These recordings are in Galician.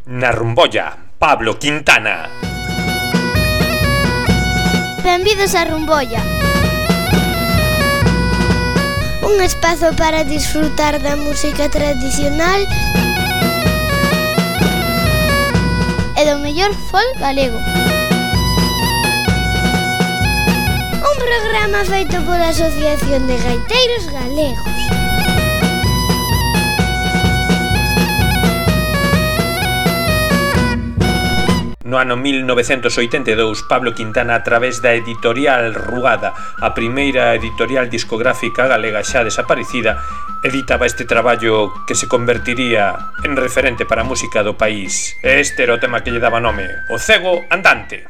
Na Rumbolla, Pablo Quintana. Benvidos a Rumbolla. Un espazo para disfrutar da música tradicional e do mellor folk galego. Un programa feito pola Asociación de Gaiteiros Galegos. No ano 1982, Pablo Quintana, a través da editorial Rugada, a primeira editorial discográfica galega xa desaparecida, editaba este traballo que se convertiría en referente para a música do país. Este era o tema que lle daba nome, O Cego Andante.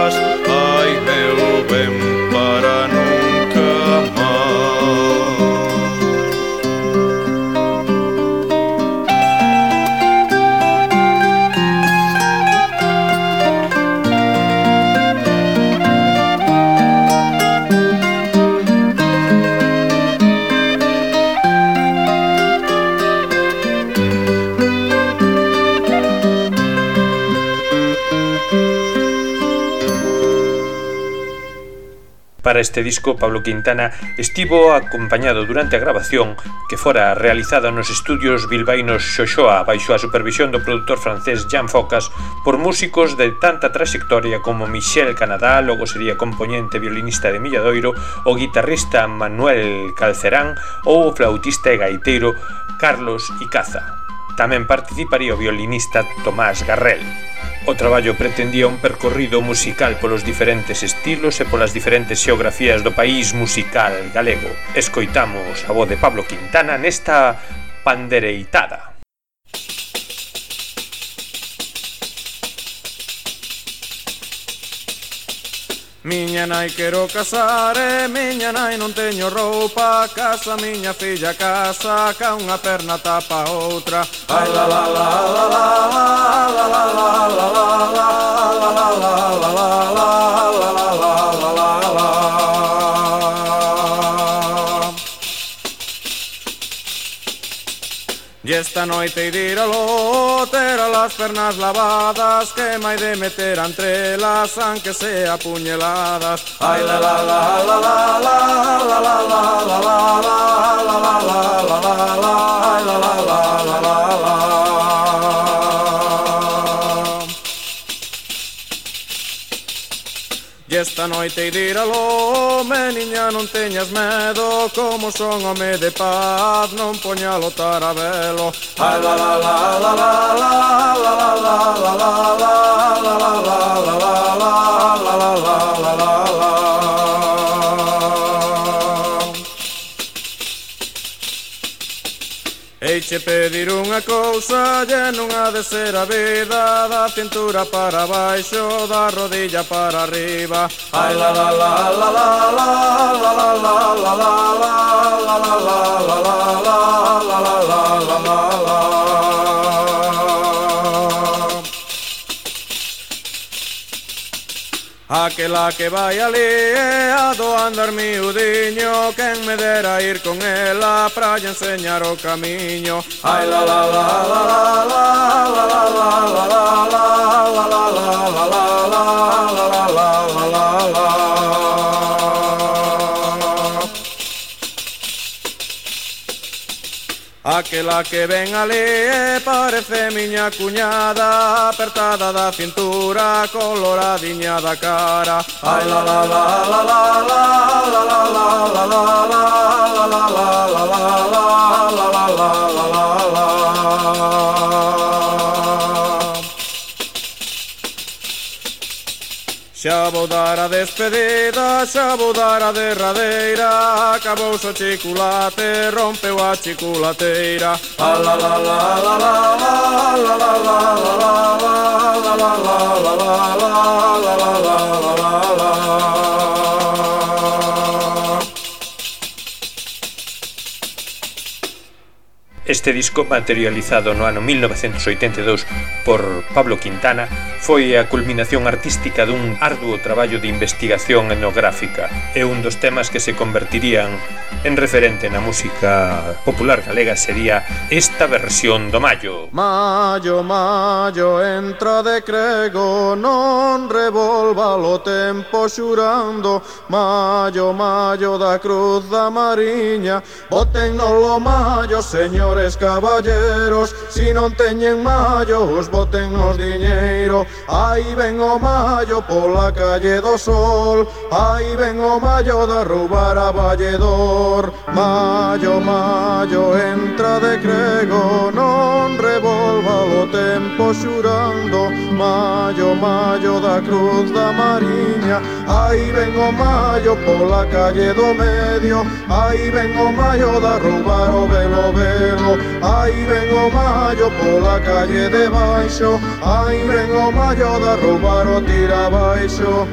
Ai meu ben, para nunca máis. Para este disco, Pablo Quintana estivo acompañado durante a grabación, que fora realizada nos estudios bilbaínos Xoxoa baixo a supervisión do produtor francés Jean Focas, por músicos de tanta traxectoria como Michel Canadá, logo sería compoñente violinista de Milladoiro, o guitarrista Manuel Calcerán ou o flautista e gaiteiro Carlos Icaza. Tamén participaría o violinista Tomás Garrel. O traballo pretendía un percorrido musical polos diferentes estilos e polas diferentes xeografías do país musical galego. Escoitamos a voz de Pablo Quintana nesta pandereitada. Miña nai quero casar e miña nai non teño roupa. Casa miña filla casa, ca unha perna tapa outra. Ai la la la la la la la la la la la la la la la la. E esta noite ir ao logo, ter as pernas lavadas, que mai de meter entre elas, aunque sea puñeladas. Ai la la la la la la la la la la la la la la la la, ai la la la la la la. E esta noite ir ao logo, meniña non teñas medo, como son home de paz, non poñalo tarabelo. Ai la la la la la la la la la la la la la la la la la la. Eiche pedir unha cousa, e non ha de ser a vida, da cintura para baixo, da rodilla para arriba. Ai la la la la la la la la la la la la la la la la la la. Aquela que vai ali é a do andar miudiño, quen me dera ir con ela pra lle enseñar o camiño. Ai la la la la la la la la la la la la la la la la. Aquela que ven ali parece miña cuñada, apertada da cintura, coloradiña da cara. Ai la la la la la la la la la la la la la la la la. Xa vou dar a despedida, xa vou dar a derradeira, acabouse o chiculate, rompeu a chiculateira. A la la la la la la la la la la la la la. Este disco, materializado no ano 1982 por Pablo Quintana, foi a culminación artística dun arduo traballo de investigación etnográfica e un dos temas que se convertirían en referente na música popular galega sería esta versión do Mallo. Mallo, mallo, entra de crego, non revolva o tempo xurando. Mallo, mallo da cruz da mariña, boten no mallo, señores caballeros, si non teñen mallos, boten nos diñeiro. Aí ven o mallo pola calle do Sol, aí ven o mallo da roubar a Valledor. Mallo, mallo, entra de crego, non revolva o tempo xurando. Mallo, mallo da cruz da mariña, aí ven o mallo pola calle do medio, aí ven o mallo da roubar o velo velo. Aí ven o mallo pola calle de baixo, aí ven o mallo da roubar o tira baixo.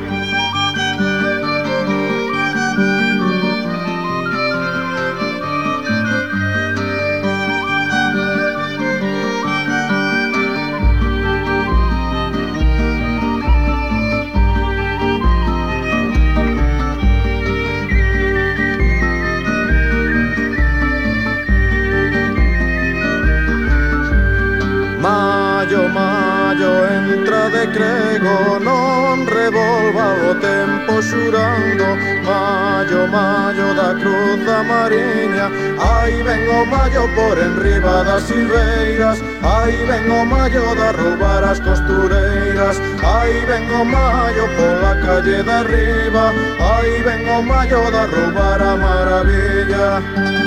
Mallo, mallo, entra de crego, non revolva o tempo xurando. maio da cruz da Mariña. Aí ven o maio por enriba das silveiras, aí ven o maio da roubar as costureiras, aí ven o maio pola calle da arriba, aí ven o maio da roubar a maravilla.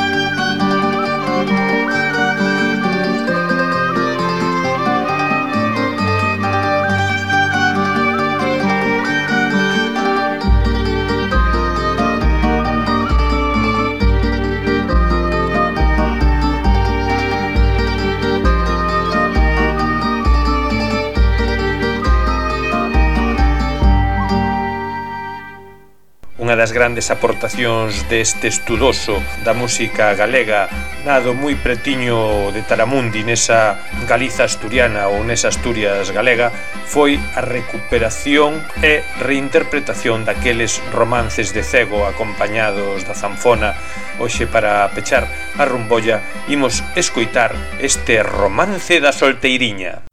Unha das grandes aportacións deste estudoso da música galega, nado moi pretiño de Taramundi, nesa Galiza asturiana ou nesa Asturias galega, foi a recuperación e reinterpretación daqueles romances de cego acompañados da zanfona. Hoxe, para pechar a rumbolla, imos escoitar este Romance da solteiriña.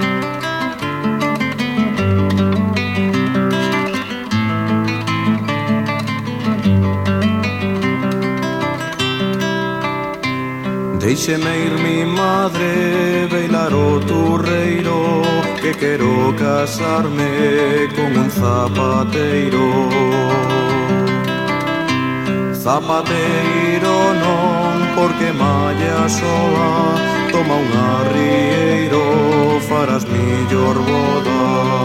Déixeme ir mi madre, bailar o turreiro, que quero casarme con un zapateiro. Zapateiro non, porque malla soa, toma un arrieiro, farás millor boda.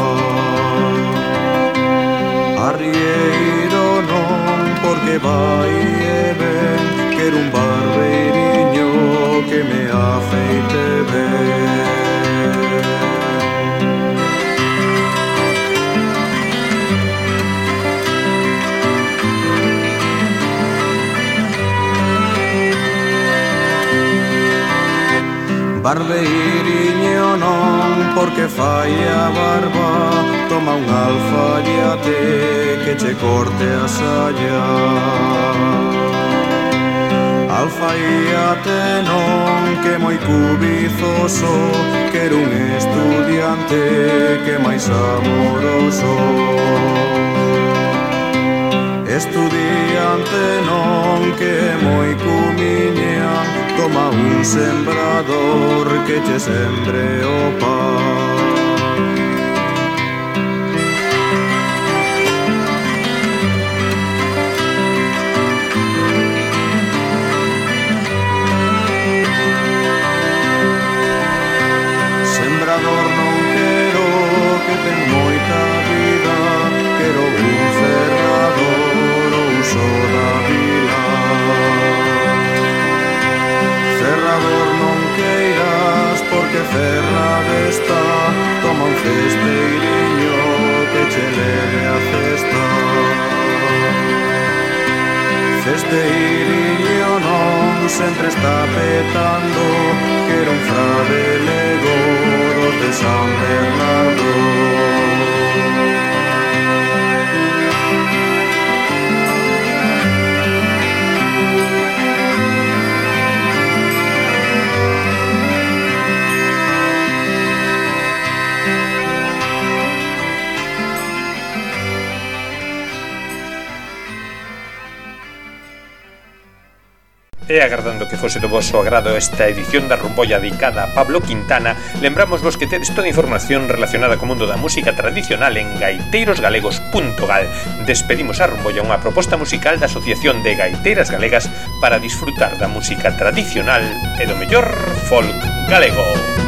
Arrieiro non, porque vai e ven, quero un barbeiriño que me afeite ben. Barbeiriño non, porque fai a barba, toma un alfaiate que che corte a saia. Alfaiate non, que moi cubizoso, quero un estudiante que máis amoroso. Estudiante non, que moi cumiña, toma un sembrador que che sembre o pan. Sembrador non quero, que ten moita vida, quero un ferrador ou uso da vila. Ferrador non queiras, porque ferrada está, toma un cesteiriño que che leve a cesta. Cesteiriño non, sempre está petando, quero un fradelego dos de San Bernardo. E agardando que fose do voso agrado esta edición da Rumbolla dedicada a Pablo Quintana, lembramos que tedes toda a información relacionada co mundo da música tradicional en gaiteirosgalegos.gal. Despedimos a Rumbolla, unha proposta musical da Asociación de Gaiteiras Galegas para disfrutar da música tradicional e do mellor folk galego.